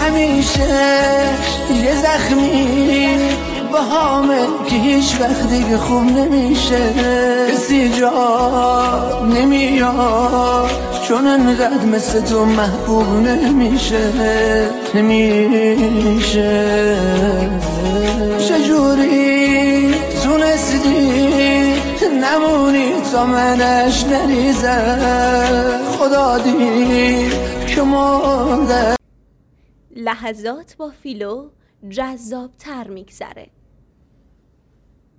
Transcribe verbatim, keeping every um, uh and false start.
همیشه یه زخمی با همه که هیچ وقت دیگه خوب نمیشه. کسی جا نمیاد چون انقدر مثل تو محبوب نمیشه نمیشه. چجوری تونستی نمونی تا منش نریزم؟ خدا دید که مرده. لحظات با فیلو جذاب تر میگذره.